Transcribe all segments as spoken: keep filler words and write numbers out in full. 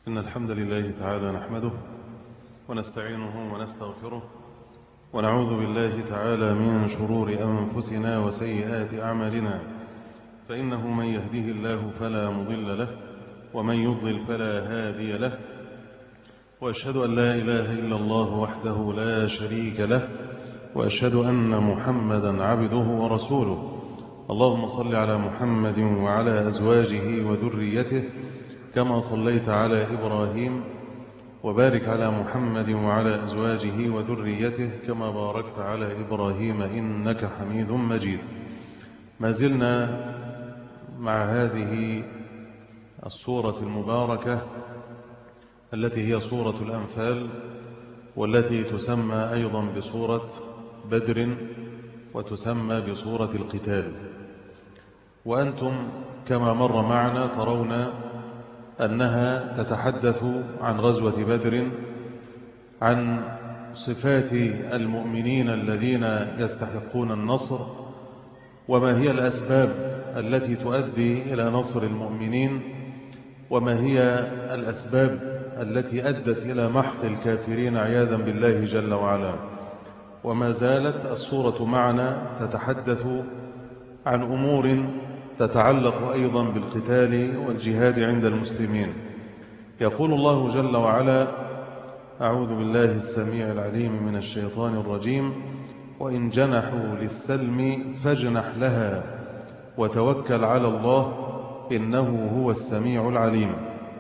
إن الحمد لله تعالى نحمده ونستعينه ونستغفره ونعوذ بالله تعالى من شرور أنفسنا وسيئات أعمالنا، فإنه من يهده الله فلا مضل له ومن يضلل فلا هادي له، وأشهد أن لا إله إلا الله وحده لا شريك له، وأشهد أن محمدا عبده ورسوله. اللهم صل على محمد وعلى أزواجه وذريته كما صليت على إبراهيم، وبارك على محمد وعلى أزواجه وذريته كما باركت على إبراهيم إنك حميد مجيد. ما زلنا مع هذه السورة المباركة التي هي سورة الأنفال، والتي تسمى أيضا بسورة بدر وتسمى بسورة القتال. وأنتم كما مر معنا ترون أنها تتحدث عن غزوة بدر، عن صفات المؤمنين الذين يستحقون النصر، وما هي الأسباب التي تؤدي إلى نصر المؤمنين، وما هي الأسباب التي أدت إلى محق الكافرين عياذا بالله جل وعلا. وما زالت السورة معنا تتحدث عن أمور تتعلق أيضا بالقتال والجهاد عند المسلمين. يقول الله جل وعلا: أعوذ بالله السميع العليم من الشيطان الرجيم: وإن جنحوا للسلم فاجنح لها وتوكل على الله إنه هو السميع العليم.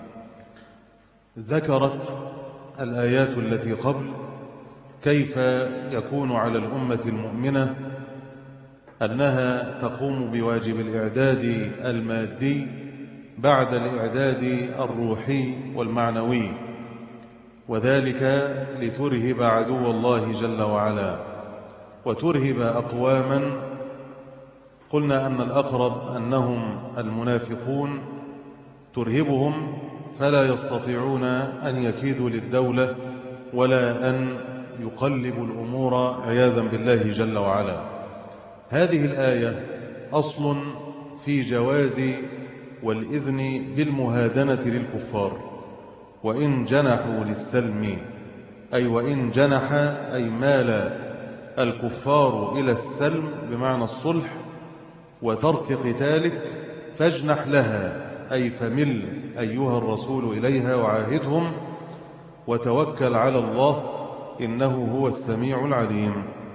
ذكرت الآيات التي قبل كيف يكون على الأمة المؤمنة أنها تقوم بواجب الإعداد المادي بعد الإعداد الروحي والمعنوي، وذلك لترهب عدو الله جل وعلا وترهب أقواما قلنا أن الأقرب أنهم المنافقون، ترهبهم فلا يستطيعون أن يكيدوا للدولة ولا أن يقلبوا الأمور عياذا بالله جل وعلا. هذه الآية أصل في جواز والإذن بالمهادنة للكفار. وإن جنحوا للسلم، أي وإن جنح أي مال الكفار إلى السلم بمعنى الصلح وترك قتالك، فاجنح لها أي فمل أيها الرسول إليها وعاهدهم، وتوكل على الله إنه هو السميع العليم.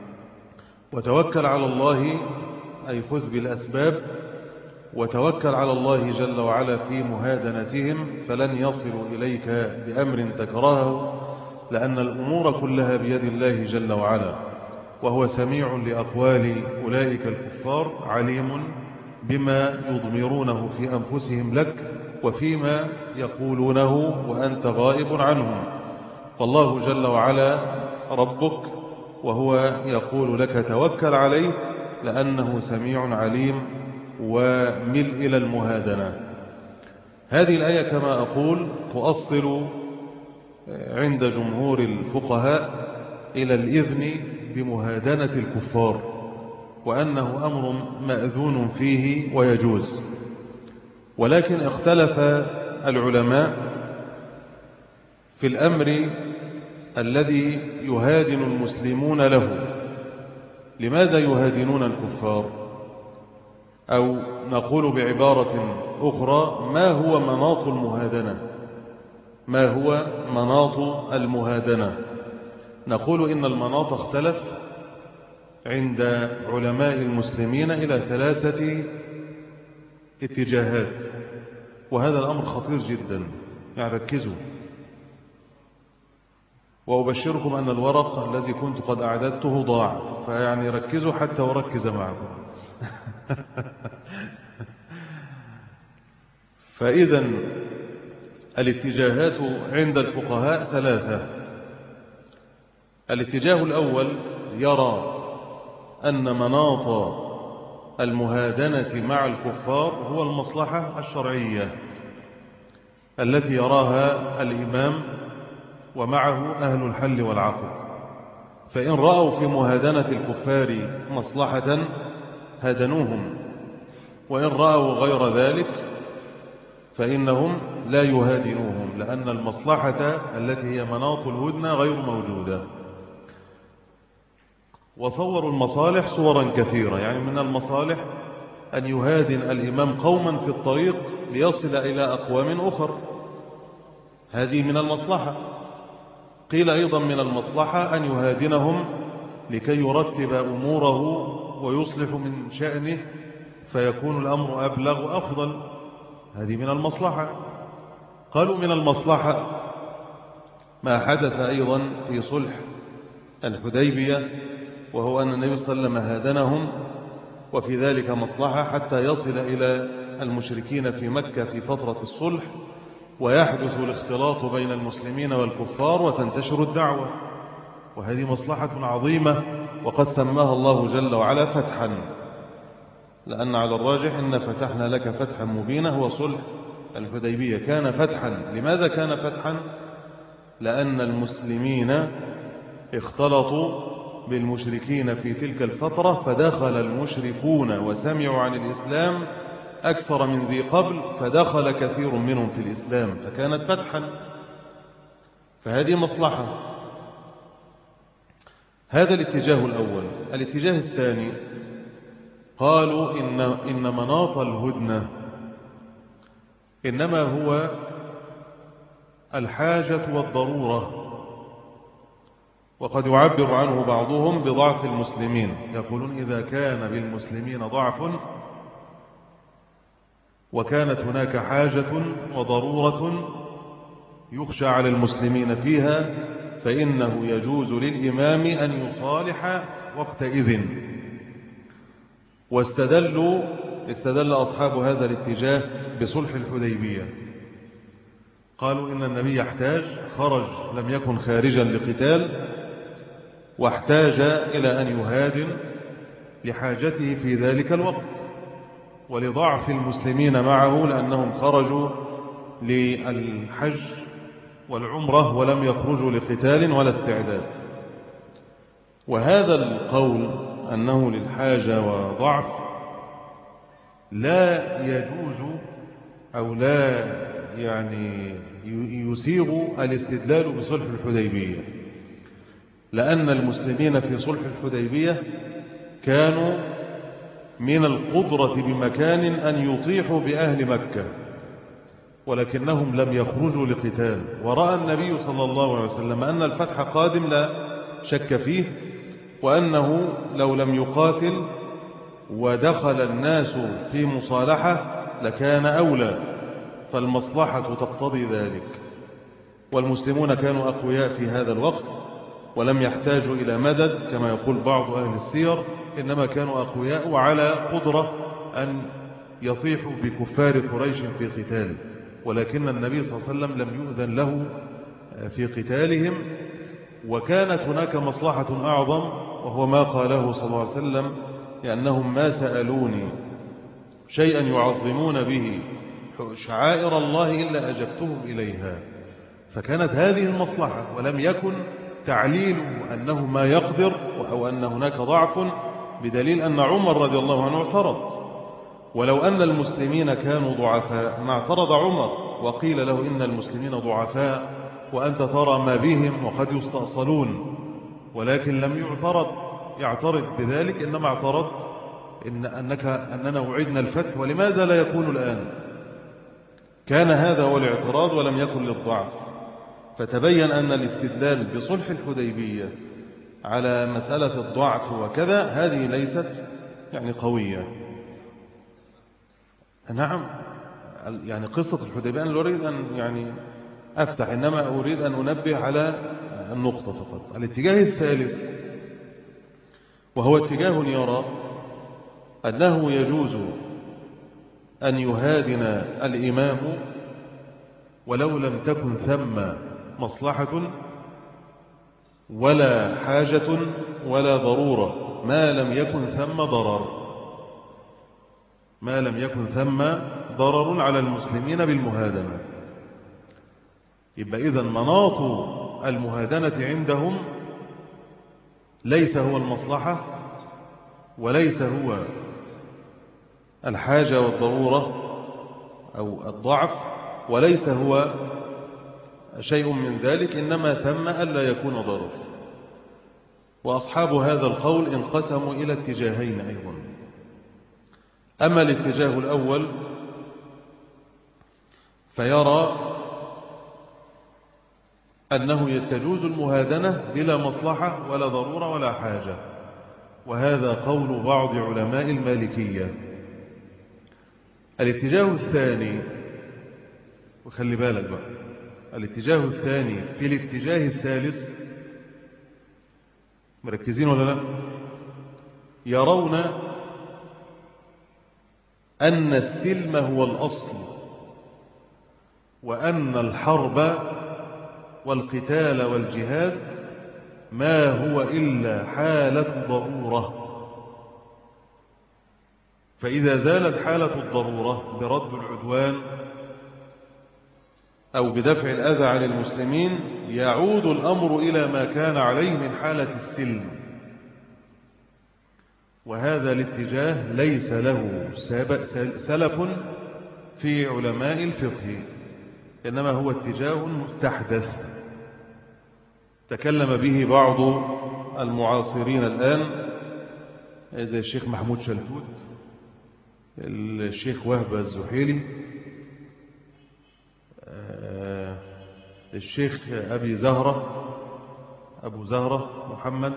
وتوكل على الله أي خذ بالأسباب، وتوكل على الله جل وعلا في مهادنتهم، فلن يصلوا إليك بأمر تكرهه، لأن الأمور كلها بيد الله جل وعلا، وهو سميع لأقوال أولئك الكفار، عليم بما يضمرونه في أنفسهم لك وفيما يقولونه وأنت غائب عنهم. فالله جل وعلا ربك، وهو يقول لك توكل عليه لأنه سميع عليم ومل إلى المهادنة. هذه الآية كما أقول تؤصل عند جمهور الفقهاء إلى الإذن بمهادنة الكفار، وأنه أمر مأذون فيه ويجوز. ولكن اختلف العلماء في الأمر الذي يهادن المسلمون له. لماذا يهادنون الكفار؟ أو نقول بعبارة أخرى: ما هو مناط المهادنة؟ ما هو مناط المهادنة؟ نقول إن المناط اختلف عند علماء المسلمين إلى ثلاثة اتجاهات، وهذا الأمر خطير جدا، يعني ركزوا. وأبشركم أن الورق الذي كنت قد أعددته ضاع، فيعني ركزوا حتى وركز معكم. فإذا الاتجاهات عند الفقهاء ثلاثة. الاتجاه الأول يرى أن مناط المهادنة مع الكفار هو المصلحة الشرعية التي يراها الإمام ومعه أهل الحل والعقد، فإن رأوا في مهادنة الكفار مصلحة هدنوهم، وإن رأوا غير ذلك فإنهم لا يهادنوهم، لأن المصلحة التي هي مناط الهدنة غير موجودة. وصوروا المصالح صورا كثيرة، يعني من المصالح أن يهادن الإمام قوما في الطريق ليصل إلى أقوام أخر، هذه من المصلحة. قيل أيضا من المصلحة أن يهادنهم لكي يرتب أموره ويصلح من شأنه فيكون الأمر أبلغ وأفضل، هذه من المصلحة. قالوا من المصلحة ما حدث أيضا في صلح الحديبية، وهو أن النبي صلى الله عليه وسلم هادنهم، وفي ذلك مصلحة حتى يصل إلى المشركين في مكة في فترة الصلح ويحدث الاختلاط بين المسلمين والكفار وتنتشر الدعوة، وهذه مصلحة عظيمة، وقد سماها الله جل وعلا فتحا، لأن على الراجح إن فتحنا لك فتحا مبينا هو صلح الحديبية كان فتحا. لماذا كان فتحا؟ لأن المسلمين اختلطوا بالمشركين في تلك الفترة، فدخل المشركون وسمعوا عن الإسلام أكثر من ذي قبل، فدخل كثير منهم في الإسلام فكانت فتحا، فهذه مصلحة. هذا الاتجاه الأول. الاتجاه الثاني قالوا إن, إن مناط الهدنة إنما هو الحاجة والضرورة، وقد يعبر عنه بعضهم بضعف المسلمين، يقولون إذا كان بالمسلمين ضعف وكانت هناك حاجة وضرورة يخشى على المسلمين فيها فإنه يجوز للإمام أن يصالح وقتئذ. واستدلوا استدل أصحاب هذا الاتجاه بصلح الحديبية، قالوا إن النبي يحتاج، خرج لم يكن خارجا لقتال، واحتاج إلى أن يهادن لحاجته في ذلك الوقت ولضعف المسلمين معه، لأنهم خرجوا للحج والعمرة ولم يخرجوا لقتال ولا استعداد. وهذا القول أنه للحاجة وضعف لا يجوز أو لا يعني يسيغ الاستدلال بصلح الحديبية، لأن المسلمين في صلح الحديبية كانوا من القدرة بمكان أن يطيحوا بأهل مكة، ولكنهم لم يخرجوا لقتال. ورأى النبي صلى الله عليه وسلم أن الفتح قادم لا شك فيه، وأنه لو لم يقاتل ودخل الناس في مصالحة لكان أولى، فالمصلحة تقتضي ذلك. والمسلمون كانوا أقوياء في هذا الوقت ولم يحتاجوا إلى مدد كما يقول بعض أهل السير، إنما كانوا أقوياء وعلى قدرة أن يطيحوا بكفار قريش في قتال، ولكن النبي صلى الله عليه وسلم لم يؤذن له في قتالهم. وكانت هناك مصلحة أعظم، وهو ما قاله صلى الله عليه وسلم: لأنهم ما سألوني شيئا يعظمون به شعائر الله إلا أجبتهم إليها. فكانت هذه المصلحة، ولم يكن تعليل أنه ما يقدر أو أن هناك ضعف، بدليل أن عمر رضي الله عنه اعترض، ولو أن المسلمين كانوا ضعفاء ما اعترض عمر، وقيل له إن المسلمين ضعفاء وأنت ترى ما بهم وقد يستأصلون، ولكن لم يعترض يعترض بذلك، إنما اعترض إن أنك أننا وعدنا الفتح ولماذا لا يكون الآن. كان هذا هو الاعتراض ولم يكن للضعف. فتبين أن الاستدلال بصلح الحديبية على مسألة الضعف وكذا هذه ليست يعني قوية. نعم، يعني قصة الحديبية أنا لا أريد أن يعني أفتح، إنما أريد أن أنبه على النقطة فقط. الاتجاه الثالث وهو اتجاه يرى أنه يجوز أن يهادن الإمام ولو لم تكن ثم مصلحة ولا حاجة ولا ضرورة، ما لم يكن ثم ضرر ما لم يكن ثم ضرر على المسلمين بالمهادنة. يبقى إذن مناط المهادنة عندهم ليس هو المصلحة وليس هو الحاجة والضرورة أو الضعف، وليس هو شيء من ذلك، إنما ثم ألا يكون ضرر. وأصحاب هذا القول انقسموا إلى اتجاهين أيضا. أما الاتجاه الأول فيرى أنه تجوز المهادنة بلا مصلحة ولا ضرورة ولا حاجة، وهذا قول بعض علماء المالكية. الاتجاه الثاني، وخلي بالك بقى، الاتجاه الثاني في الاتجاه الثالث، مركزين ولا لا؟ يرون أن السلم هو الأصل، وأن الحرب والقتال والجهاد ما هو إلا حالة ضرورة، فإذا زالت حالة الضرورة برد العدوان أو بدفع الأذى عن المسلمين يعود الأمر إلى ما كان عليه من حالة السلم. وهذا الاتجاه ليس له سلف في علماء الفقه، إنما هو اتجاه مستحدث تكلم به بعض المعاصرين الآن، زي الشيخ محمود شلتوت، الشيخ وهب الزحيلي، الشيخ أبي زهرة أبو زهرة محمد،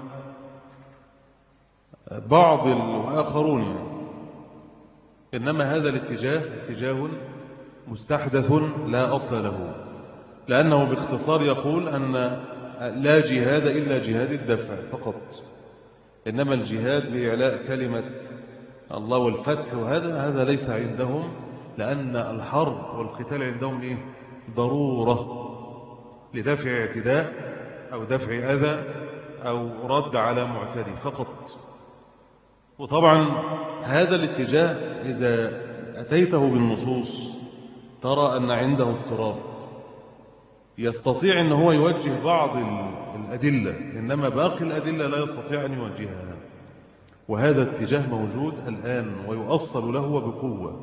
بعض وآخرون يعني. إنما هذا الاتجاه اتجاه مستحدث لا أصل له، لأنه باختصار يقول أن لا جهاد إلا جهاد الدفع فقط، إنما الجهاد لإعلاء كلمة الله والفتح وهذا هذا ليس عندهم، لأن الحرب والقتال عندهم إيه؟ ضرورة لدفع اعتداء أو دفع أذى أو رد على معتدي فقط. وطبعا هذا الاتجاه إذا أتيته بالنصوص ترى أن عنده اضطراب، يستطيع أن هو يوجه بعض الأدلة، إنما باقي الأدلة لا يستطيع أن يوجهها. وهذا اتجاه موجود الآن ويؤصل له بقوة.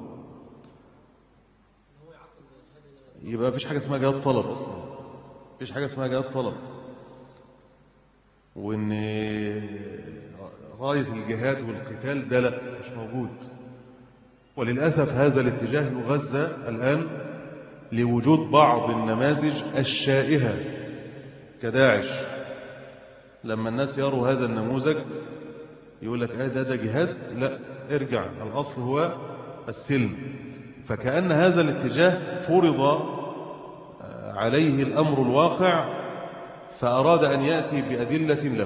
يبقى فيش حاجة اسمها جهاد طلب أصلا، فيش حاجة اسمها جهاد طلب، وإن غاية الجهاد والقتال ده لا مش موجود. وللأسف هذا الاتجاه يغذى الآن لوجود بعض النماذج الشائهة كداعش. لما الناس يروا هذا النموذج يقول لك آه ده ده جهاد، لا ارجع، الأصل هو السلم. فكأن هذا الاتجاه فرض عليه الأمر الواقع، فأراد أن يأتي بأدلة له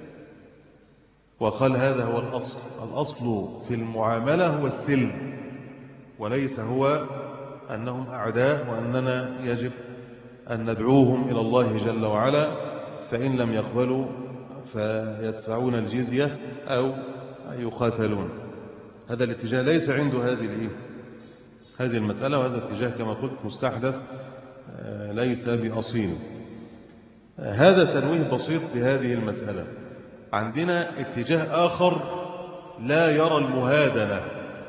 وقال هذا هو الأصل. الأصل في المعاملة هو السلم، وليس هو أنهم أعداء وأننا يجب أن ندعوهم إلى الله جل وعلا، فإن لم يقبلوا فيدفعون الجزية أو يقاتلون. هذا الاتجاه ليس عنده هذه هذه المسألة، وهذا الاتجاه كما قلت مستحدث ليس بأصيل. هذا تنويه بسيط بهذه المسألة. عندنا اتجاه آخر لا يرى المهادنة،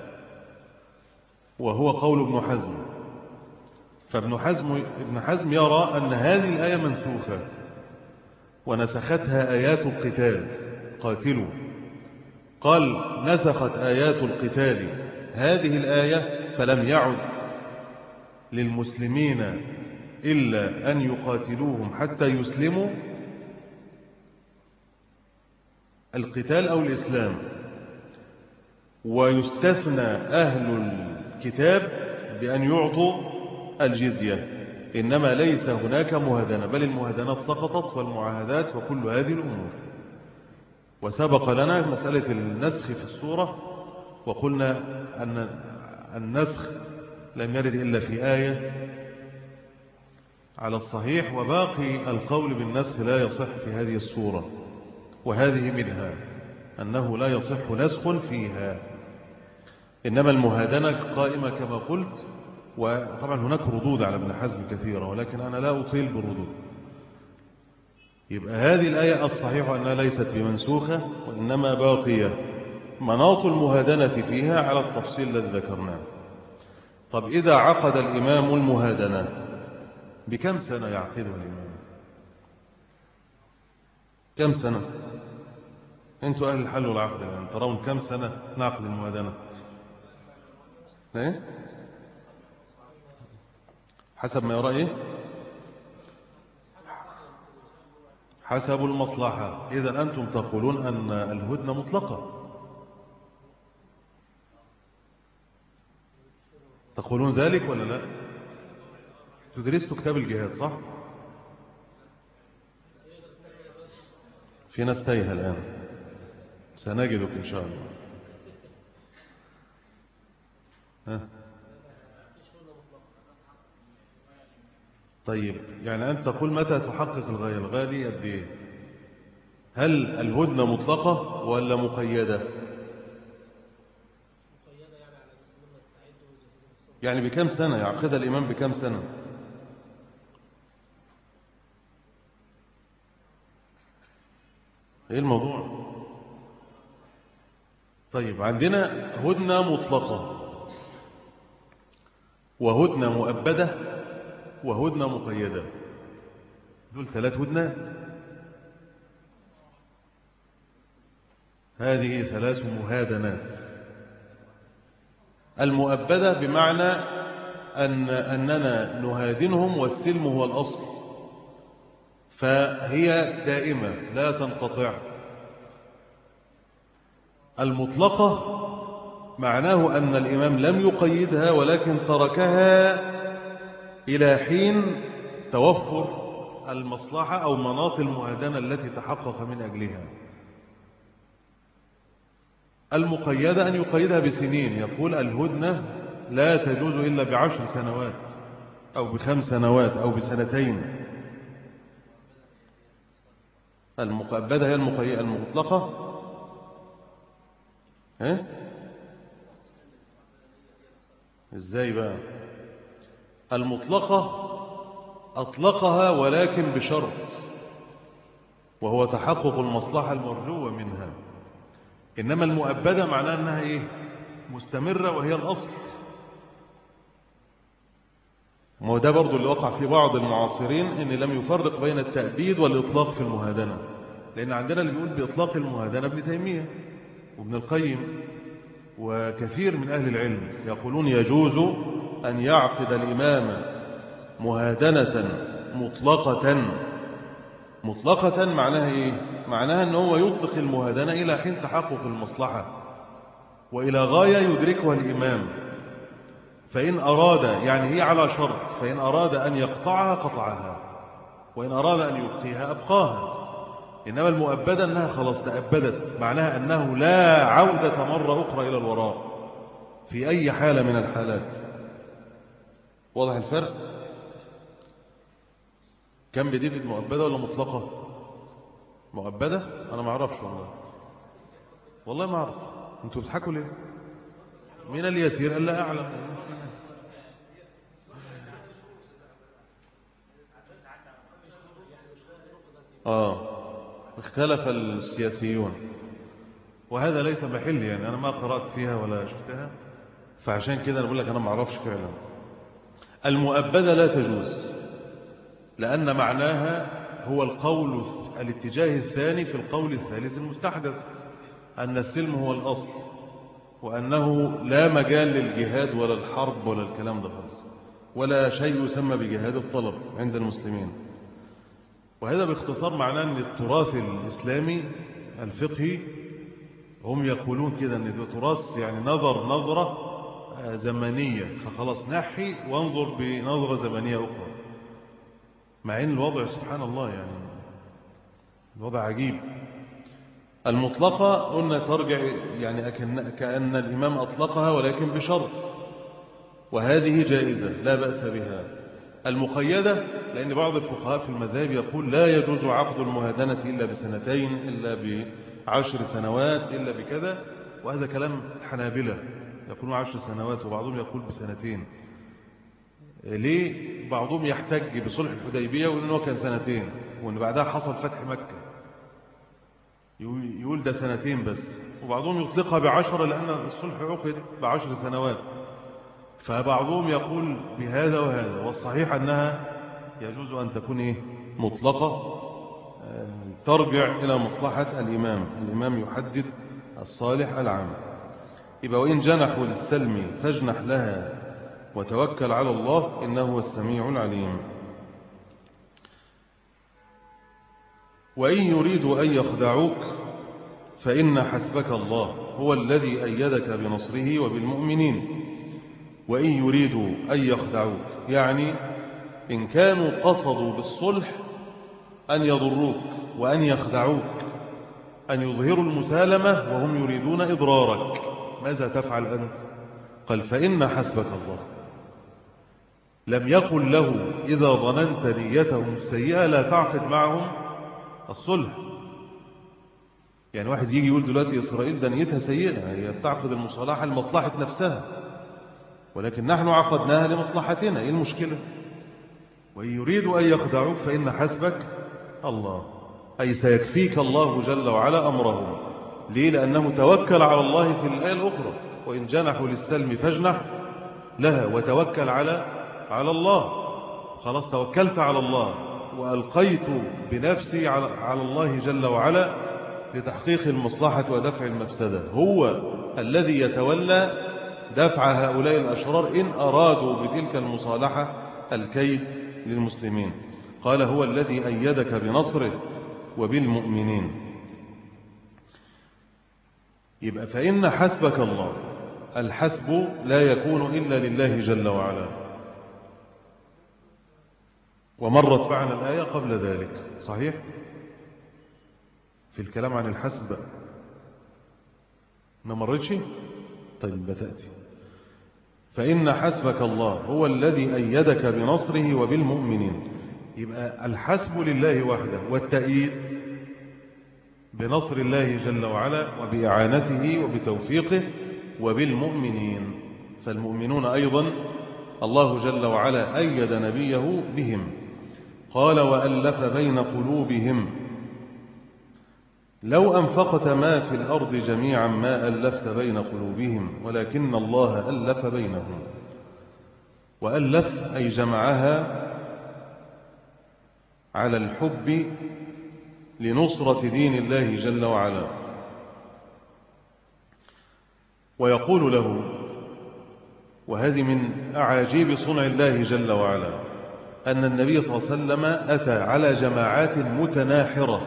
وهو قول ابن حزم. فابن حزم ابن حزم يرى أن هذه الآية منسوخة ونسختها آيات القتال، قاتلوا. قال نسخت آيات القتال هذه الآية، فلم يعد للمسلمين إلا أن يقاتلوهم حتى يسلموا، القتال أو الإسلام. ويستثنى أهل الكتاب بأن يعطوا الجزية، إنما ليس هناك مهادنة، بل المهادنات سقطت والمعاهدات وكل هذه الأمور. وسبق لنا مسألة النسخ في السورة، وقلنا أن النسخ لم يرد إلا في آية على الصحيح، وباقي القول بالنسخ لا يصح في هذه السورة، وهذه منها أنه لا يصح نسخ فيها، إنما المهادنة قائمة كما قلت. وطبعا هناك ردود على ابن حزم كثيرة، ولكن أنا لا أطيل بالردود. يبقى هذه الآية الصحيح أنها ليست بمنسوخة، وإنما باقية، مناط المهادنة فيها على التفصيل الذي ذكرناه. طب إذا عقد الإمام المهادنة بكم سنة يعقدها الإمام؟ كم سنة؟ أنتوا أهل الحل والعقد الآن ترون كم سنة نعقد المهادنة؟ إيه؟ حسب ما يرى إيه؟ حسب المصلحة. إذا أنتم تقولون أن الهدنة مطلقة، تقولون ذلك ولا لا؟ تدرسوا كتاب الجهاد صح؟ في ناس تايهة الآن، سنجدك إن شاء الله. ها؟ طيب يعني أنت تقول متى تحقق الغاية؟ الغاية دي قد إيه؟ هل الهدنة مطلقة ولا مقيدة؟ يعني بكم سنة يعقدها الإمام؟ بكم سنة؟ إيه الموضوع؟ طيب عندنا هدنة مطلقة وهدنة مؤبدة وهدنة مقيدة، دول ثلاث هدنات. هذه ثلاث مهادنات. المؤبدة بمعنى أن أننا نهادنهم والسلم هو الأصل، فهي دائمة لا تنقطع. المطلقة معناه أن الإمام لم يقيدها ولكن تركها إلى حين توفر المصلحة أو مناط المهادنة التي تحقق من أجلها. المقيدة أن يقيدها بسنين، يقول الهدنة لا تجوز إلا بعشر سنوات أو بخمس سنوات أو بسنتين. المؤبدة هي المقيدة. المطلقة ها؟ إزاي بقى؟ المطلقة أطلقها ولكن بشرط، وهو تحقق المصلحة المرجوة منها. إنما المؤبدة معناها أنها إيه؟ مستمرة وهي الأصل. ما ده برضو اللي وقع في بعض المعاصرين، إن لم يفرق بين التأبيد والإطلاق في المهادنة. لأن عندنا اللي بيقول بإطلاق المهادنة ابن تيمية وابن القيم وكثير من أهل العلم يقولون يجوز أن يعقد الإمام مهادنة مطلقة. مطلقة معناها إيه؟ معناها أنه يطلق المهادنة إلى حين تحقق المصلحة وإلى غاية يدركها الإمام. فإن أراد، يعني هي على شرط، فإن أراد أن يقطعها قطعها، وإن أراد أن يبقيها أبقاها. إنما المؤبدة أنها خلاص تأبدت، معناها أنه لا عودة مرة أخرى إلى الوراء في أي حالة من الحالات. واضح الفرق؟ كم بدي مؤبدة ولا مطلقة؟ مؤبدة؟ أنا ما أعرفش والله، والله ما أعرف. أنتوا بتضحكوا ليه؟ من اليسير ألا أعلم. آه اختلف السياسيون، وهذا ليس محل، يعني أنا ما قرأت فيها ولا شفتها، فعشان كده أنا بقول لك أنا ما أعرفش فعلا. المؤبدة لا تجوز، لأن معناها هو القول الاتجاه الثاني في القول الثالث المستحدث، أن السلم هو الأصل، وأنه لا مجال للجهاد ولا الحرب ولا الكلام ده خالص، ولا شيء يسمى بجهاد الطلب عند المسلمين. وهذا باختصار معناه أن التراث الإسلامي الفقهي هم يقولون كده أن ده تراث يعني نظر نظرة زمنية، فخلاص نحي وانظر بنظرة زمنية أخرى، مع أن الوضع سبحان الله يعني الوضع عجيب. المطلقة قلنا ترجع يعني كأن الإمام أطلقها ولكن بشرط، وهذه جائزة لا بأس بها. المقيدة لأن بعض الفقهاء في المذاهب يقول لا يجوز عقد المهادنة إلا بسنتين، إلا بعشر سنوات، إلا بكذا، وهذا كلام حنابلة يقولون عشر سنوات، وبعضهم يقول بسنتين. ليه؟ بعضهم يحتج بصلح الحديبية وإنه كان سنتين، وإن بعدها حصل فتح مكة يقول ده سنتين بس، وبعضهم يطلقها بعشر لأن الصلح عقد بعشر سنوات. فبعضهم يقول بهذا وهذا، والصحيح أنها يجوز أن تكون إيه؟ مطلقة، ترجع إلى مصلحة الإمام. الإمام يحدد الصالح العام. يبقى وإن جنحوا للسلم فاجنح لها وتوكل على الله إنه هو السميع العليم. وإن يريدوا أن يخدعوك فإن حسبك الله هو الذي أيدك بنصره وبالمؤمنين. وإن يريدوا أن يخدعوك يعني إن كانوا قصدوا بالصلح أن يضروك وأن يخدعوك، أن يظهروا المسالمة وهم يريدون إضرارك، ماذا تفعل أنت؟ قال فإن حسبك الله. لم يقل له إذا ظننت نيتهم السيئة لا تعقد معهم الصلح. يعني واحد يجي يقول دلوقتي إسرائيل ده نيتها سيئة، هي بتعقد المصالحة لمصلحة نفسها، ولكن نحن عقدناها لمصلحتنا، إيه المشكلة؟ وإن يريدوا أن يخدعوك فإن حسبك الله، أي سيكفيك الله جل وعلا أمرهم. ليه؟ لأنه توكل على الله في الآية الأخرى وإن جنحوا للسلم فاجنح لها وتوكل على على الله. خلاص توكلت على الله وألقيت بنفسي على, على الله جل وعلا لتحقيق المصلحة ودفع المفسدة. هو الذي يتولى دفع هؤلاء الأشرار إن أرادوا بتلك المصالحة الكيد للمسلمين. قال هو الذي أيدك بنصره وبالمؤمنين. يبقى فإن حسبك الله، الحسب لا يكون إلا لله جل وعلا. ومرت معنا الآية قبل ذلك صحيح في الكلام عن الحسب، ما مرتش؟ طيب بتأتي. فإن حسبك الله هو الذي أيدك بنصره وبالمؤمنين. يبقى الحسب لله وحده، والتأييد بنصر الله جل وعلا وبإعانته وبتوفيقه وبالمؤمنين. فالمؤمنون أيضا الله جل وعلا أيد نبيه بهم. قال وألف بين قلوبهم لو أنفقت ما في الأرض جميعا ما ألفت بين قلوبهم ولكن الله ألف بينهم. وألف أي جمعها على الحب لنصرة دين الله جل وعلا. ويقول له، وهذه من أعاجيب صنع الله جل وعلا، أن النبي صلى الله عليه وسلم أتى على جماعات متناحرة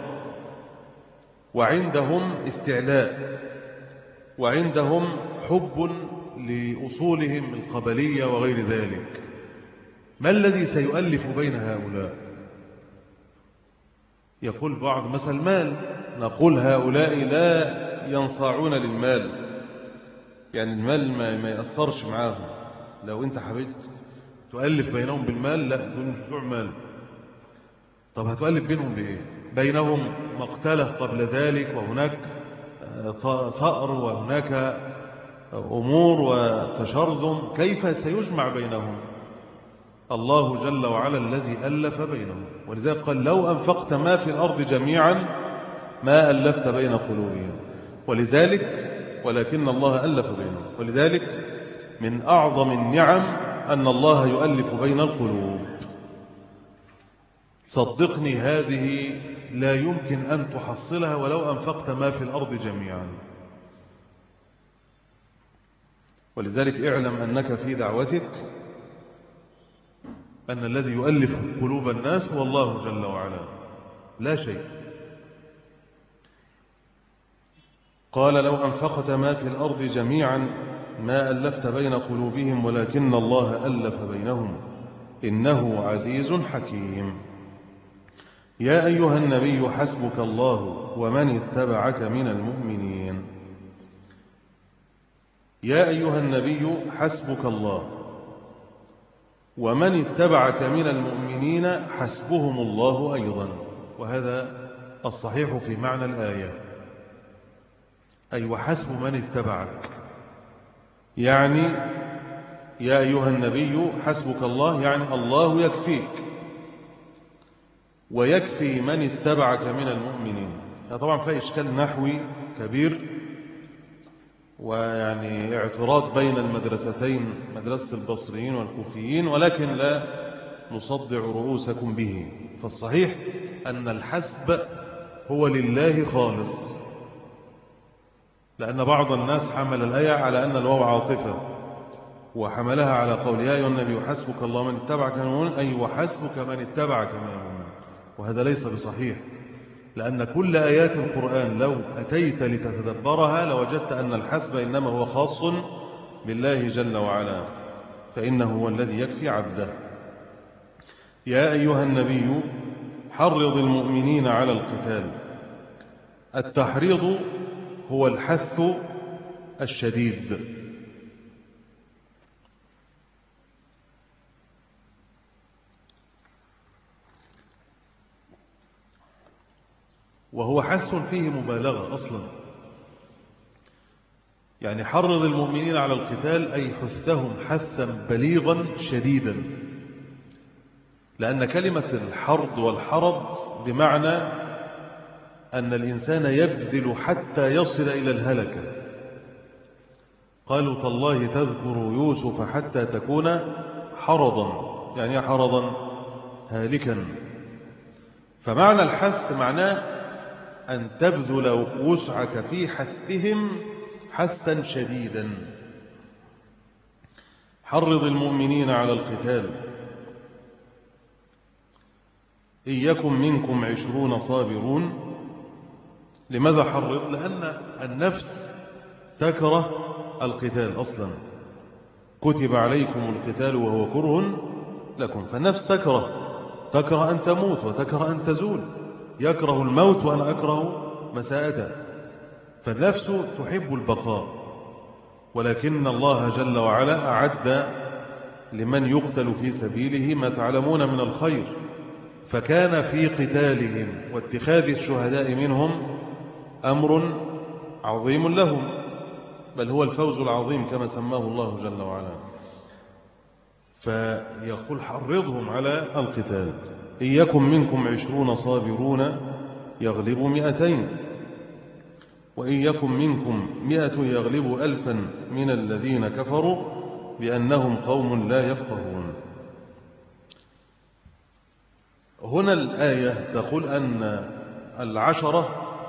وعندهم استعلاء وعندهم حب لأصولهم القبلية وغير ذلك. ما الذي سيؤلف بين هؤلاء؟ يقول بعض مثل مال، نقول هؤلاء لا ينصاعون للمال، يعني المال ما يأثرش معاهم. لو انت حبيت تؤلف بينهم بالمال، لا دول مش بتوع مال. طب هتؤلف بينهم بإيه؟ بينهم مقتله قبل ذلك، وهناك ثأر وهناك أمور وتشرذم، كيف سيجمع بينهم؟ الله جل وعلا الذي ألف بينهم. ولذلك قال لو أنفقت ما في الأرض جميعا ما ألفت بين قلوبهم. ولذلك ولكن الله ألف بينهم. ولذلك من أعظم النعم أن الله يؤلف بين القلوب. صدقني هذه لا يمكن أن تحصلها ولو أنفقت ما في الأرض جميعا. ولذلك اعلم أنك في دعوتك أن الذي يؤلف قلوب الناس هو الله جل وعلا، لا شيء. قال لو أنفقت ما في الأرض جميعا ما ألفت بين قلوبهم ولكن الله ألف بينهم إنه عزيز حكيم. يا أيها النبي حسبك الله ومن اتبعك من المؤمنين. يا أيها النبي حسبك الله ومن اتبعك من المؤمنين حسبهم الله أيضا. وهذا الصحيح في معنى الآية، أي وحسب من اتبعك، يعني يا أيها النبي حسبك الله يعني الله يكفيك ويكفي من اتبعك من المؤمنين. طبعا في إشكال نحوي كبير، ويعني اعتراض بين المدرستين، مدرسة البصريين والكوفيين، ولكن لا نصدع رؤوسكم به. فالصحيح أن الحسب هو لله خالص، لأن بعض الناس حمل الآية على أن الواو عاطفة، وحملها على قول يا أيها النبي حسبك الله من اتبعك من المؤمنين، أي وحسبك من اتبعك من المؤمنين. وهذا ليس بصحيح، لأن كل آيات القرآن لو أتيت لتتدبرها لوجدت أن الحسب إنما هو خاص بالله جل وعلا، فإنه هو الذي يكفي عبده. يا أيها النبي حرض المؤمنين على القتال. التحريض هو الحث الشديد، وهو حث فيه مبالغة أصلا. يعني حرض المؤمنين على القتال أي حثهم حثا بليغا شديدا، لأن كلمة الحرض والحرض بمعنى أن الإنسان يبذل حتى يصل إلى الهلكة. قالوا تالله تذكر يوسف حتى تكون حرضا، يعني حرضا هالكا. فمعنى الحث معناه أن تبذل وسعك في حثهم حثا شديدا. حرض المؤمنين على القتال. إن يكن منكم عشرون صابرون. لماذا حرض؟ لأن النفس تكره القتال أصلا. كتب عليكم القتال وهو كره لكم، فالنفس تكره تكره أن تموت وتكره أن تزول، يكره الموت وأنا أكره مساءته. فالنفس تحب البقاء، ولكن الله جل وعلا أعد لمن يقتل في سبيله ما تعلمون من الخير، فكان في قتالهم واتخاذ الشهداء منهم أمر عظيم لهم، بل هو الفوز العظيم كما سماه الله جل وعلا. فيقول حرضهم على القتال. إن يكن منكم عشرون صابرون يغلبوا مئتين، وإن يكن منكم مئة يغلبوا ألفا من الذين كفروا بأنهم قوم لا يفقهون. هنا الآية تقول أن العشرة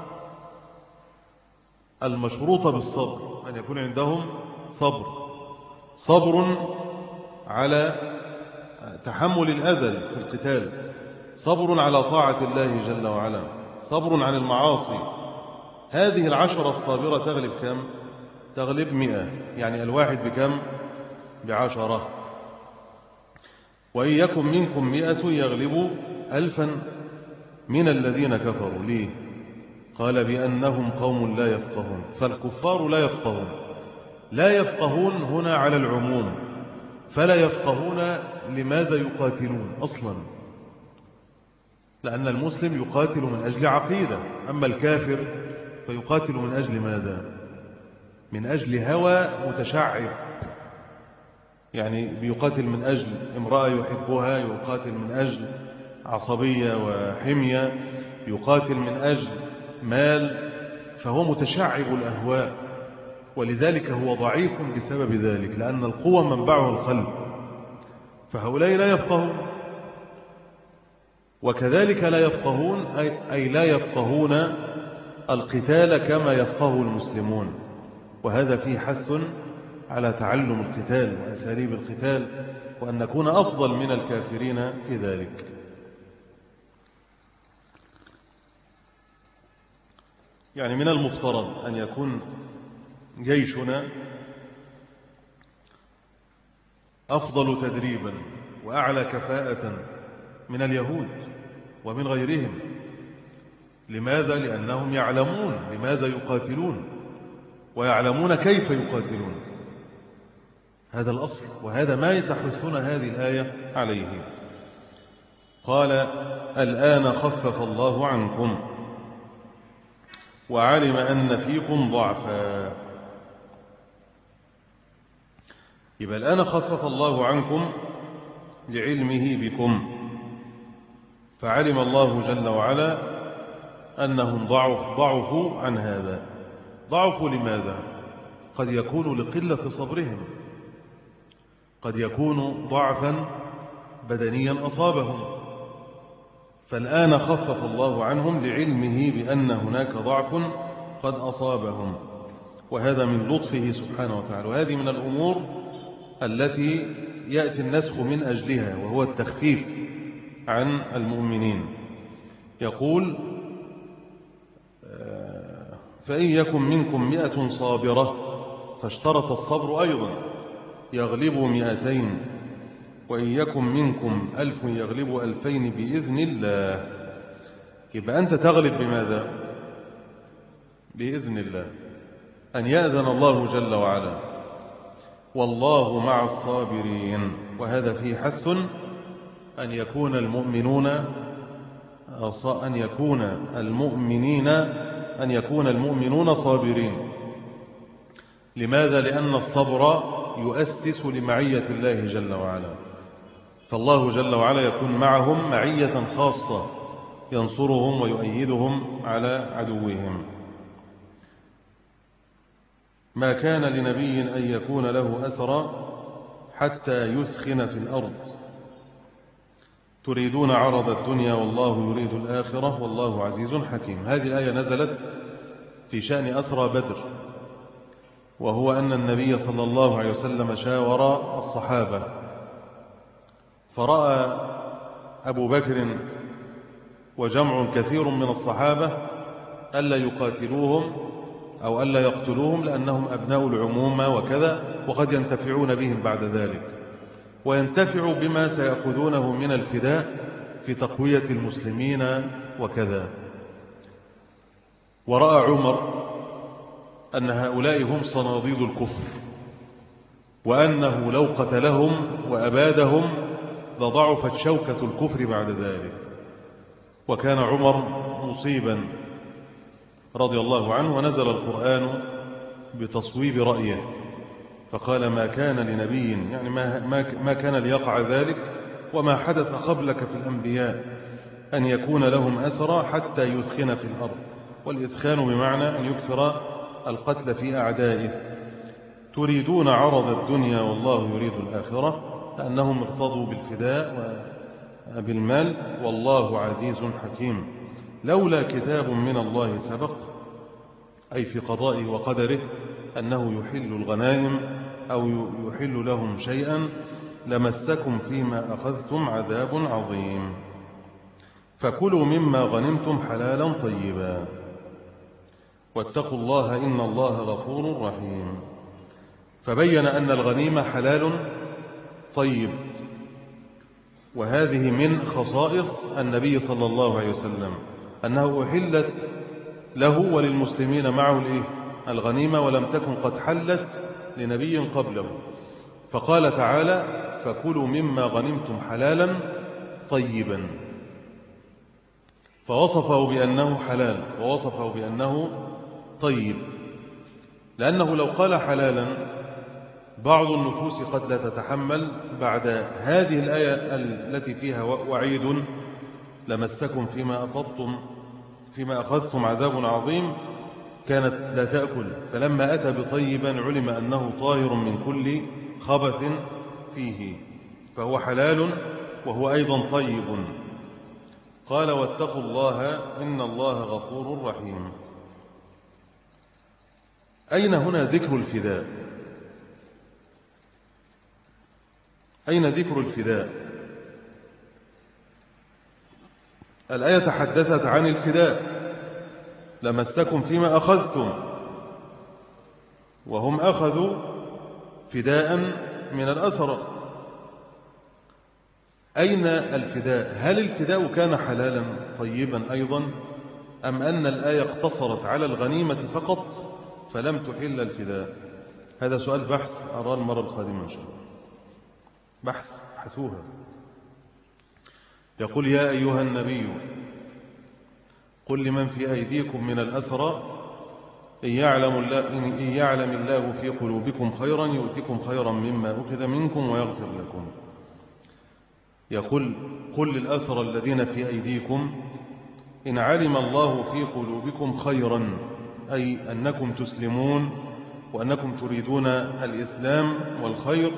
المشروطة بالصبر، أن يكون عندهم صبر، صبر على تحمل الأذى في القتال، صبر على طاعة الله جل وعلا، صبر عن المعاصي. هذه العشرة الصابرة تغلب كم؟ تغلب مئة، يعني الواحد بكم؟ بعشرة. وإن يكن منكم مئة يغلبوا ألفا من الذين كفروا. ليه؟ قال بأنهم قوم لا يفقهون. فالكفار لا يفقهون، لا يفقهون هنا على العموم، فلا يفقهون لماذا يقاتلون أصلا، لأن المسلم يقاتل من أجل عقيدة، أما الكافر فيقاتل من أجل ماذا؟ من أجل هوى متشعب، يعني بيقاتل من أجل امرأة يحبها، يقاتل من أجل عصبية وحمية، يقاتل من أجل مال، فهو متشعب الأهواء، ولذلك هو ضعيف بسبب ذلك، لأن القوة منبعها القلب. فهؤلاء لا يفقهون، وكذلك لا يفقهون أي, أي لا يفقهون القتال كما يفقه المسلمون. وهذا فيه حث على تعلم القتال وأساليب القتال، وأن نكون أفضل من الكافرين في ذلك. يعني من المفترض أن يكون جيشنا أفضل تدريبا وأعلى كفاءة من اليهود ومن غيرهم. لماذا؟ لأنهم يعلمون لماذا يقاتلون، ويعلمون كيف يقاتلون. هذا الأصل، وهذا ما تحثنا هذه الآية عليه. قال الآن خفف الله عنكم وعلم أن فيكم ضعفا. يبقى الآن خفف الله عنكم لعلمه بكم، فعلم الله جل وعلا أنهم ضعف ضعفوا عن هذا. ضعفوا لماذا؟ قد يكون لقلة صبرهم، قد يكون ضعفا بدنيا أصابهم، فالآن خفف الله عنهم لعلمه بأن هناك ضعف قد أصابهم، وهذا من لطفه سبحانه وتعالى. وهذه من الأمور التي يأتي النسخ من أجلها، وهو التخفيف عن المؤمنين. يقول فإن يكن منكم مئة صابرة، فاشترط الصبر أيضا، يغلبوا مئتين، وإن يكن منكم ألف يغلبوا ألفين بإذن الله. يبقى أنت تغلب بماذا؟ بإذن الله، أن يأذن الله جل وعلا، والله مع الصابرين. وهذا فيه حث أن يكون المؤمنون أن يكون المؤمنين أن يكون المؤمنون صابرين. لماذا؟ لأن الصبر يؤسس لمعية الله جل وعلا، فالله جل وعلا يكون معهم معية خاصة، ينصرهم ويؤيدهم على عدوهم. ما كان لنبي أن يكون له أسرى حتى يثخن في الأرض، تريدون عرض الدنيا والله يريد الآخرة والله عزيز حكيم. هذه الآية نزلت في شأن أسرى بدر، وهو أن النبي صلى الله عليه وسلم شاور الصحابة، فرأى أبو بكر وجمع كثير من الصحابة ألا يقاتلوهم أو ألا يقتلوهم لأنهم أبناء العمومة وكذا، وقد ينتفعون بهم بعد ذلك، وينتفعوا بما سيأخذونه من الفداء في تقوية المسلمين وكذا. ورأى عمر أن هؤلاء هم صناديد الكفر، وأنه لو قتلهم وأبادهم لضعفت شوكة الكفر بعد ذلك. وكان عمر مصيبا رضي الله عنه، ونزل القرآن بتصويب رأيه، فقال ما كان لنبي، يعني ما, ما كان ليقع ذلك وما حدث قبلك في الأنبياء، أن يكون لهم أسرى حتى يثخن في الأرض. والإثخان بمعنى أن يكثر القتل في أعدائه. تريدون عرض الدنيا والله يريد الآخرة، لأنهم ارتضوا بالفداء وبالمال، والله عزيز حكيم. لولا كتاب من الله سبق، أي في قضائه وقدره أنه يحل الغنائم أو يحل لهم شيئا، لمسكم فيما أخذتم عذاب عظيم. فكلوا مما غنمتم حلالا طيبا، واتقوا الله إن الله غفور رحيم. فبين أن الغنيمة حلال طيب، وهذه من خصائص النبي صلى الله عليه وسلم، أنه أحلت له وللمسلمين معه الإيه؟ الغنيمة، ولم تكن قد حلت لنبي قبله. فقال تعالى فكلوا مما غنمتم حلالا طيبا، فوصفه بأنه حلال ووصفه بأنه طيب، لأنه لو قال حلالا بعض النفوس قد لا تتحمل بعد هذه الآية التي فيها وعيد لمسكم فيما أفضتم فيما أخذتم عذاب عظيم، كانت لا تأكل. فلما أتى بطيبا علم أنه طاهر من كل خبث فيه، فهو حلال وهو أيضا طيب. قال واتقوا الله إن الله غفور رحيم. أين هنا ذكر الفداء؟ أين ذكر الفداء؟ الآية تحدثت عن الفداء، لمسكم فيما أخذتم، وهم أخذوا فداء من الأسرى. أين الفداء؟ هل الفداء كان حلالا طيبا أيضا، أم أن الآية اقتصرت على الغنيمة فقط فلم تحل الفداء؟ هذا سؤال بحث أرى المرة القادمة إن شاء الله، بحث بحثوها. يقول يا أيها النبي قل لمن في أيديكم من الأسرى إن يعلم الله, إن يعلم الله في قلوبكم خيرا يؤتكم خيرا مما أخذ منكم ويغفر لكم. يقول قل للأسرى الذين في أيديكم إن علم الله في قلوبكم خيرا، أي أنكم تسلمون وأنكم تريدون الإسلام والخير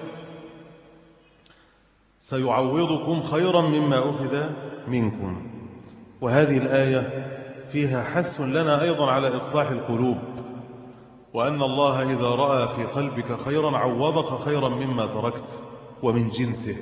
سيعوضكم خيرا مما أخذ منكم. وهذه الآية فيها حث لنا أيضا على إصلاح القلوب، وأن الله إذا رأى في قلبك خيرا عوضك خيرا مما تركت ومن جنسه.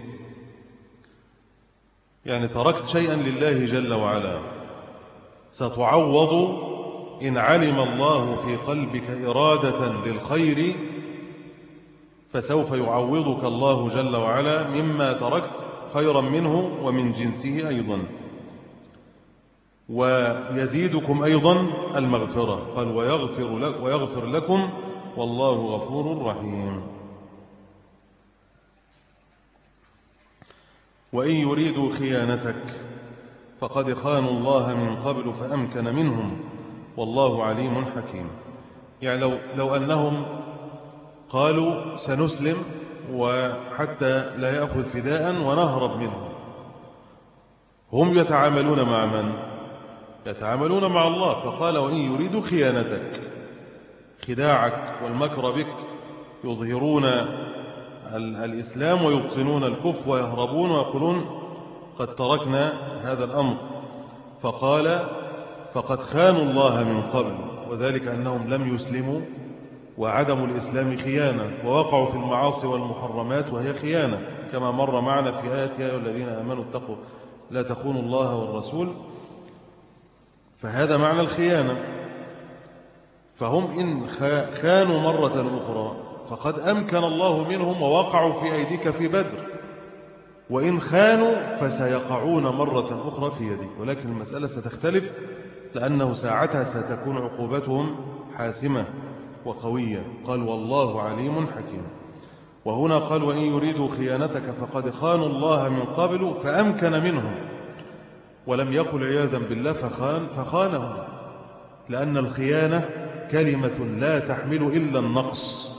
يعني تركت شيئا لله جل وعلا ستعوض إن علم الله في قلبك إرادة للخير، فسوف يعوضك الله جل وعلا مما تركت خيرا منه ومن جنسه أيضا، ويزيدكم أيضا المغفرة. قال ويغفر, لك ويغفر لكم والله غفور رحيم. وإن يريدوا خيانتك فقد خانوا الله من قبل فأمكن منهم والله عليم حكيم. يعني لو, لو أنهم قالوا سنسلم وحتى لا يأخذ فداء ونهرب منه، هم يتعاملون مع من؟ يتعاملون مع الله. فقال وإن يريدوا خيانتك، خداعك والمكر بك، يظهرون الإسلام ويبطنون الكفر ويهربون ويقولون قد تركنا هذا الأمر. فقال فقد خانوا الله من قبل، وذلك أنهم لم يسلموا، وعدم الإسلام خيانة، ووقعوا في المعاصي والمحرمات وهي خيانة، كما مر معنا في آيات يا أيها الذين آمنوا اتقوا لا تخونوا الله والرسول. فهذا معنى الخيانة. فهم إن خانوا مرة أخرى فقد أمكن الله منهم ووقعوا في أيديك في بدر، وإن خانوا فسيقعون مرة أخرى في يديك، ولكن المسألة ستختلف، لأنه ساعتها ستكون عقوبتهم حاسمة وقوية. قال والله عليم حكيم. وهنا قال وإن يريدوا خيانتك فقد خانوا الله من قبل فأمكن منهم، ولم يقل عياذا بالله فخان فخانهم، لأن الخيانة كلمة لا تحمل إلا النقص.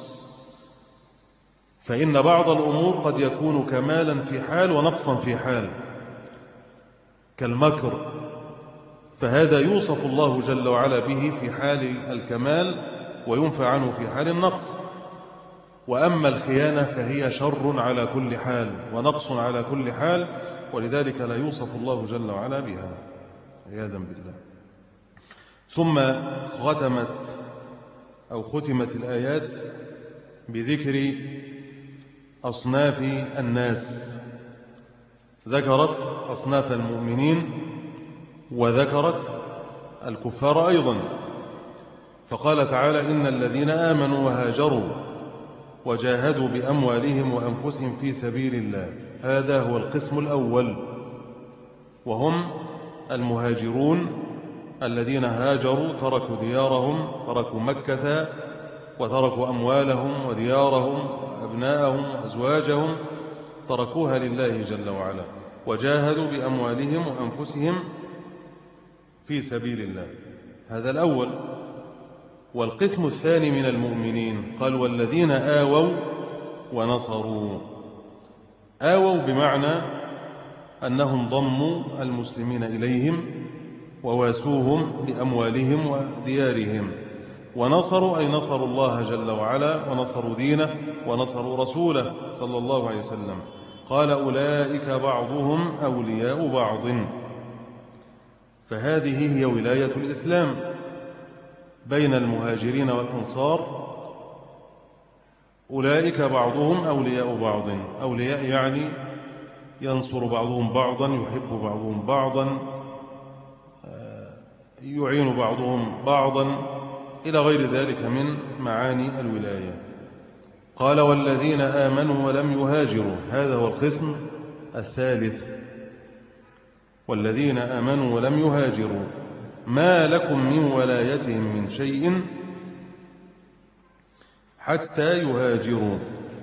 فإن بعض الأمور قد يكون كمالا في حال ونقصا في حال، كالمكر، فهذا يوصف الله جل وعلا به في حال الكمال وينفى عنه في حال النقص. وأما الخيانة فهي شر على كل حال ونقص على كل حال، ولذلك لا يوصف الله جل وعلا بها عياذا بالله. ثم ختمت أو ختمت الآيات بذكر أصناف الناس، ذكرت أصناف المؤمنين وذكرت الكفار أيضا. فقال تعالى إن الذين آمنوا وهاجروا وجاهدوا بأموالهم وأنفسهم في سبيل الله، هذا هو القسم الأول، وهم المهاجرون الذين هاجروا، تركوا ديارهم، تركوا مكة وتركوا أموالهم وديارهم وأبناءهم وأزواجهم، تركوها لله جل وعلا، وجاهدوا بأموالهم وأنفسهم في سبيل الله. هذا الأول. والقسم الثاني من المؤمنين قال والذين آووا ونصروا. آووا بمعنى أنهم ضموا المسلمين إليهم وواسوهم بأموالهم وديارهم، ونصروا أي نصروا الله جل وعلا ونصروا دينه ونصروا رسوله صلى الله عليه وسلم. قال أولئك بعضهم أولياء بعض. فهذه هي ولاية الإسلام بين المهاجرين والأنصار. أولئك بعضهم أولياء بعض، أولياء يعني ينصر بعضهم بعضا، يحب بعضهم بعضا، يعين بعضهم بعضا، إلى غير ذلك من معاني الولاية. قال والذين آمنوا ولم يهاجروا، هذا هو القسم الثالث. والذين آمنوا ولم يهاجروا ما لكم من ولايتهم من شيء حتى يهاجروا.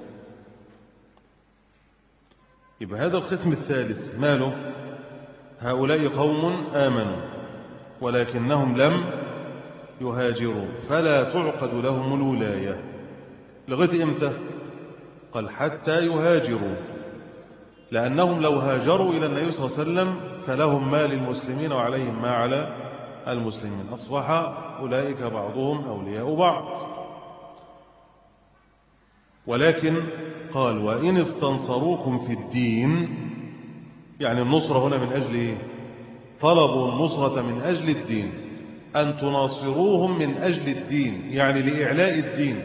يبقى هذا القسم الثالث ماله؟ هؤلاء قوم آمنوا ولكنهم لم يهاجروا، فلا تعقد لهم الولاية. لغاية إمتى؟ قال حتى يهاجروا، لأنهم لو هاجروا إلى النبي صلى الله عليه وسلم فلهم ما للمسلمين وعليهم ما على المسلمين، أصبح أولئك بعضهم أولياء بعض. ولكن قال وإن استنصروكم في الدين، يعني النصرة هنا من أجل إيه؟ طلبوا النصرة من أجل الدين، أن تناصروهم من أجل الدين، يعني لإعلاء الدين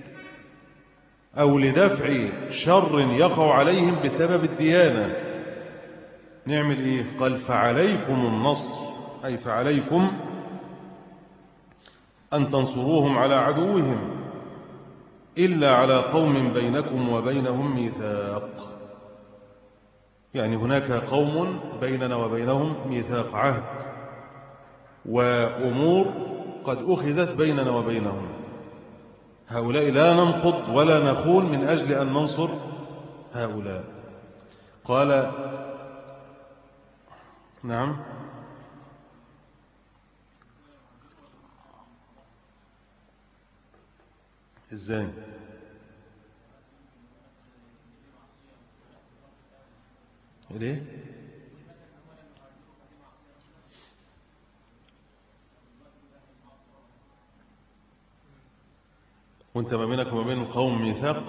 أو لدفع شر يقع عليهم بسبب الديانة، نعمل إيه؟ قال فعليكم النصر، أي فعليكم أن تنصروهم على عدوهم إلا على قوم بينكم وبينهم ميثاق، يعني هناك قوم بيننا وبينهم ميثاق عهد وأمور قد أخذت بيننا وبينهم، هؤلاء لا ننقض ولا نخون من أجل أن ننصر هؤلاء. قال نعم ازاي؟ ليه؟ وانت ما بينك وما بين القوم ميثاق،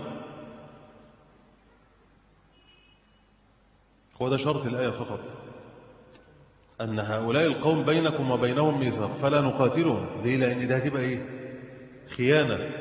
هو ده شرط الآية فقط، أن هؤلاء القوم بينكم وبينهم ميثاق فلا نقاتلهم. ليه؟ لأن ده هتبقى إيه؟ خيانة،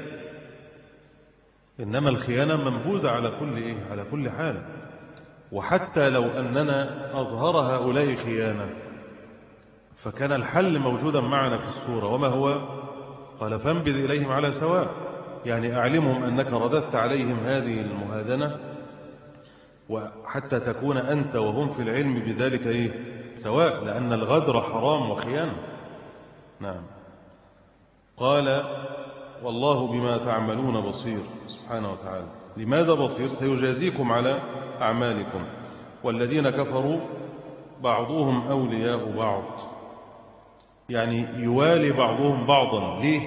إنما الخيانة منبوذة على كل إيه؟ على كل حال. وحتى لو أننا أظهر هؤلاء خيانة فكان الحل موجودا معنا في السورة، وما هو؟ قال فانبذ إليهم على سواء، يعني أعلمهم أنك رددت عليهم هذه المهادنة، وحتى تكون أنت وهم في العلم بذلك إيه؟ سواء، لأن الغدر حرام وخيانة. نعم. قال والله بما تعملون بصير سبحانه وتعالى. لماذا بصير؟ سيجازيكم على أعمالكم. والذين كفروا بعضهم أولياء بعض، يعني يوالي بعضهم بعضا. ليه؟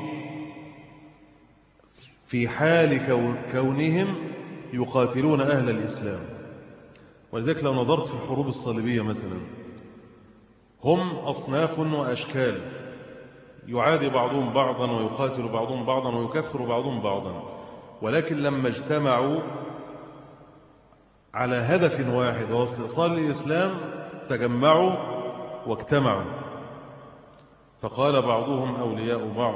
في حال كونهم يقاتلون أهل الإسلام. ولذلك لو نظرت في الحروب الصليبية مثلا، هم أصناف وأشكال، يعادي بعضهم بعضا ويقاتل بعضهم بعضا ويكفر بعضهم بعضا، ولكن لما اجتمعوا على هدف واحد وهو استئصال الإسلام تجمعوا واجتمعوا. فقال بعضهم أولياء بعض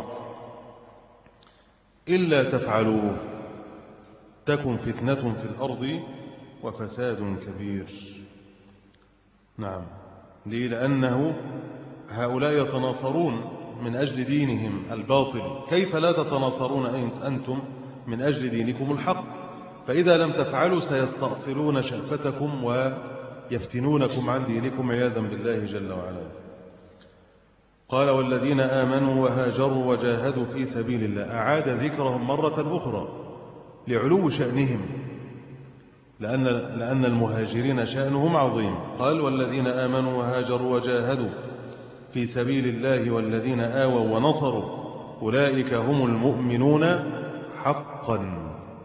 إلا تفعلوه تكن فتنة في الأرض وفساد كبير. نعم. ليه؟ لأنه هؤلاء يتناصرون من أجل دينهم الباطل، كيف لا تتناصرون أنتم من أجل دينكم الحق؟ فإذا لم تفعلوا سيستأصلون شأفتكم ويفتنونكم عن دينكم عياذا بالله جل وعلا. قال والذين آمنوا وهاجروا وجاهدوا في سبيل الله، أعاد ذكرهم مرة أخرى لعلو شأنهم، لأن, لأن المهاجرين شأنهم عظيم. قال والذين آمنوا وهاجروا وجاهدوا في سبيل الله والذين آووا ونصروا أولئك هم المؤمنون حقا.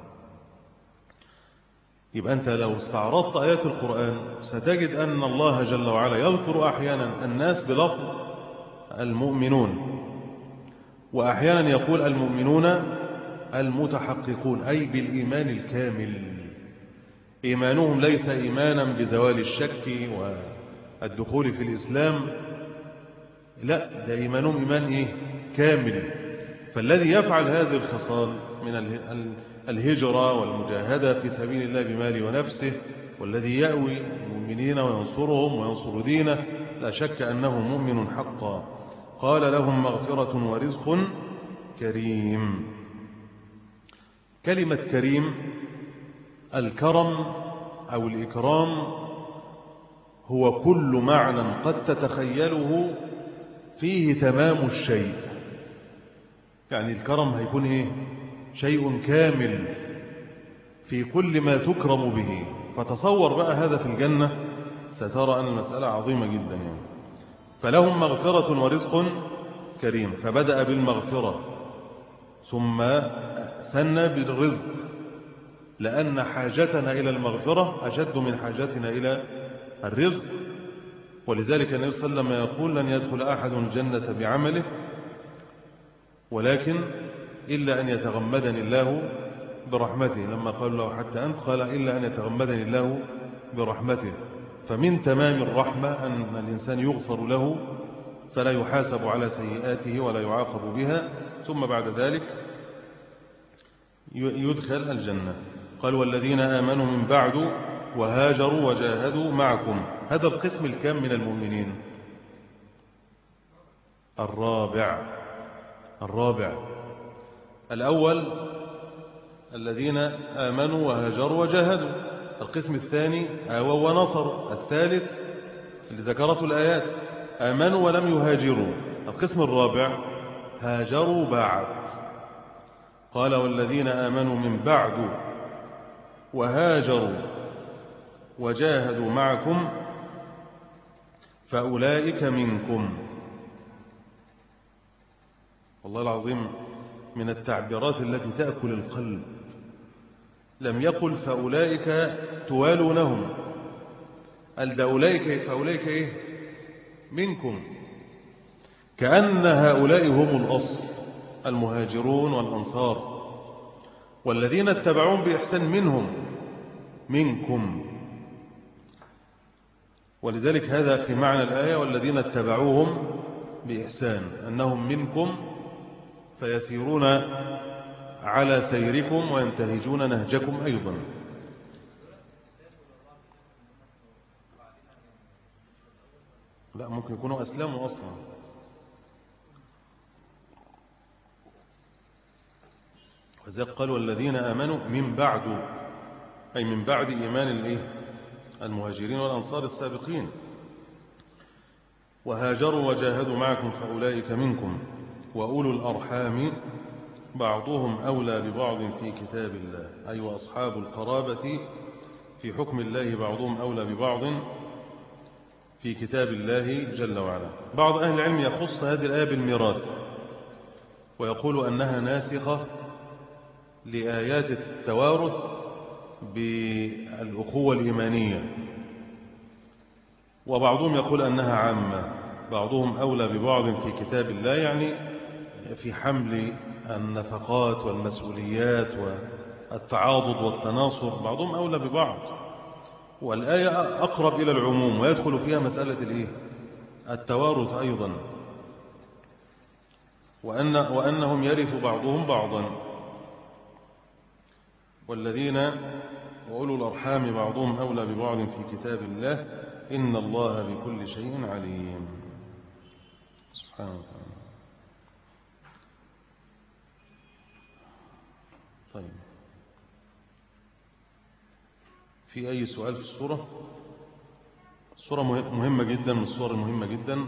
يبقى أنت لو استعرضت آيات القرآن ستجد أن الله جل وعلا يذكر أحيانا الناس بلفظ المؤمنون، وأحيانا يقول المؤمنون المتحققون، أي بالإيمان الكامل. إيمانهم ليس إيمانا بزوال الشك والدخول في الإسلام، لا، ده إيمانهم إيمان إيه؟ كامل. فالذي يفعل هذه الخصال من الهجرة والمجاهدة في سبيل الله بماله ونفسه، والذي يأوي المؤمنين وينصرهم وينصر دينه، لا شك أنه مؤمن حقا. قال لهم مغفرة ورزق كريم. كلمة كريم، الكرم أو الإكرام هو كل معنى قد تتخيله فيه تمام الشيء. يعني الكرم هيكون إيه؟ شيء كامل في كل ما تكرم به. فتصور بقى هذا في الجنة، سترى أن المسألة عظيمة جدا يعني. فلهم مغفرة ورزق كريم، فبدأ بالمغفرة ثم ثنى بالرزق، لأن حاجتنا إلى المغفرة أشد من حاجتنا إلى الرزق. ولذلك النبي صلى الله عليه وسلم يقول لن يدخل أحد الجنة بعمله ولكن إلا أن يتغمدني الله برحمته، لما قال له حتى أنت قال إلا أن يتغمدني الله برحمته. فمن تمام الرحمة أن الإنسان يغفر له فلا يحاسب على سيئاته ولا يعاقب بها، ثم بعد ذلك يدخل الجنة. قال والذين آمنوا من بعد وهاجروا وجاهدوا معكم. هذا القسم الكام من المؤمنين؟ الرابع. الرابع. الأول الذين آمنوا وهاجروا وجاهدوا، القسم الثاني آووا ونصروا، الثالث اللي ذكرته الآيات آمنوا ولم يهاجروا، القسم الرابع هاجروا بعد. قال والذين آمنوا من بعد وهاجروا وجاهدوا معكم فأولئك منكم. والله العظيم من التعبيرات التي تأكل القلب، لم يقل فأولئك توالونهم، قال ده أولئك فأولئك إيه؟ منكم، كأن هؤلاء هم الأصل، المهاجرون والأنصار، والذين اتبعون بإحسان منهم منكم. ولذلك هذا في معنى الآية والذين اتبعوهم بإحسان، أنهم منكم فيسيرون على سيركم وينتهجون نهجكم أيضا. لا، ممكن يكونوا أسلموا أصلا. وذلك قالوا الذين آمنوا من بعد، أي من بعد إيمان الإيه؟ المهاجرين والأنصار السابقين. وهاجروا وجاهدوا معكم فأولئك منكم وأولو الأرحام بعضهم أولى ببعض في كتاب الله، أي أيوة وأصحاب القرابة في حكم الله بعضهم أولى ببعض في كتاب الله جل وعلا. بعض أهل العلم يخص هذه الآية بالميراث ويقول أنها ناسخة لآيات التوارث بالأخوة الإيمانية، وبعضهم يقول أنها عامة، بعضهم أولى ببعض في كتاب الله، يعني في حمل النفقات والمسؤوليات والتعاضد والتناصر، بعضهم أولى ببعض. والآية أقرب إلى العموم ويدخل فيها مسألة الإيه؟ التوارث أيضا، وأن وأنهم يرث بعضهم بعضا. والذين وأولو الأرحام بعضهم أولى ببعض في كتاب الله إن الله بكل شيء عليم. سبحانه وتعالى. طيب، في أي سؤال في السورة؟ السورة مهمة جدا، من السور المهمة جدا،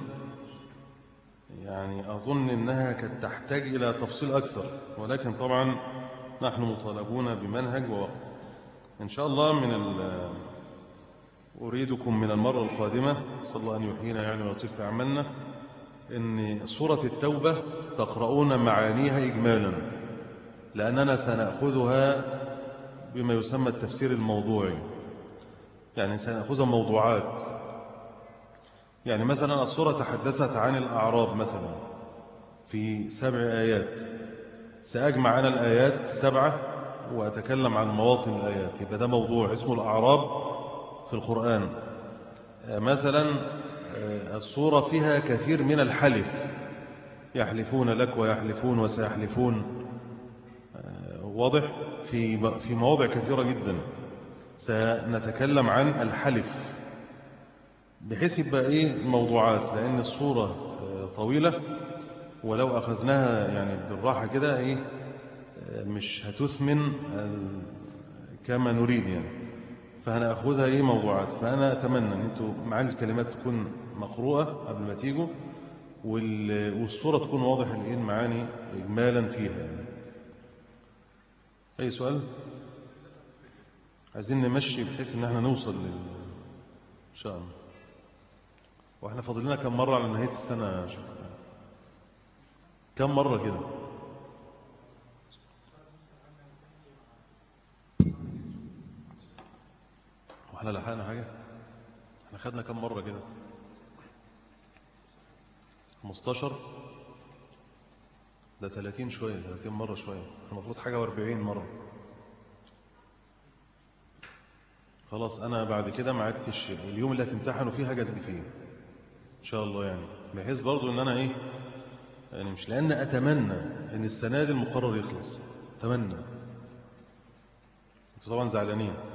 يعني أظن أنها قد تحتاج إلى تفصيل أكثر، ولكن طبعا نحن مطالبون بمنهج ووقت. إن شاء الله من أريدكم من المرة القادمة صلى الله أن يحيينا يعني ويطيل في أعمالنا، أن سورة التوبة تقرؤون معانيها إجمالا، لأننا سنأخذها بما يسمى التفسير الموضوعي، يعني سنأخذها موضوعات. يعني مثلا السورة تحدثت عن الأعراب مثلا في سبع آيات، سأجمع أنا الآيات السبعة وأتكلم عن مواطن الآيات، يبقى ده موضوع اسمه الأعراب في القرآن. مثلا السورة فيها كثير من الحلف، يحلفون لك ويحلفون وسيحلفون، واضح في في مواضع كثيرة جدا سنتكلم عن الحلف، بحيث يبقى ايه موضوعات، لأن السورة طويلة ولو أخذناها يعني بالراحة كده ايه مش هتثمن كما نريد يعني، فهنأخذها ايه موضوعات. فأنا أتمنى أن انتوا معاني الكلمات تكون مقروءة قبل ما تيجوا، والصورة تكون واضح الايه المعاني إجمالا فيها يعني. أي سؤال؟ عايزين نمشي بحيث ان احنا نوصل لل... ان شاء الله. واحنا فاضلنا كم مرة على نهاية السنة؟ شكرا. كم مرة كده؟ واحنا لحقنا حاجة؟ احنا خدنا كم مرة كده؟ خمستاشر؟ ده ثلاثين شوية، ثلاثين مرة شوية، المفروض حاجة واربعين مرة. خلاص أنا بعد كده ما عدتش اليوم اللي هتمتحنوا فيه هجد فيه إن شاء الله، يعني بحيث برضو إن أنا إيه يعني مش لأن أتمنى إن السنة دي المقرر يخلص، أتمنى. أنتوا طبعا زعلانين.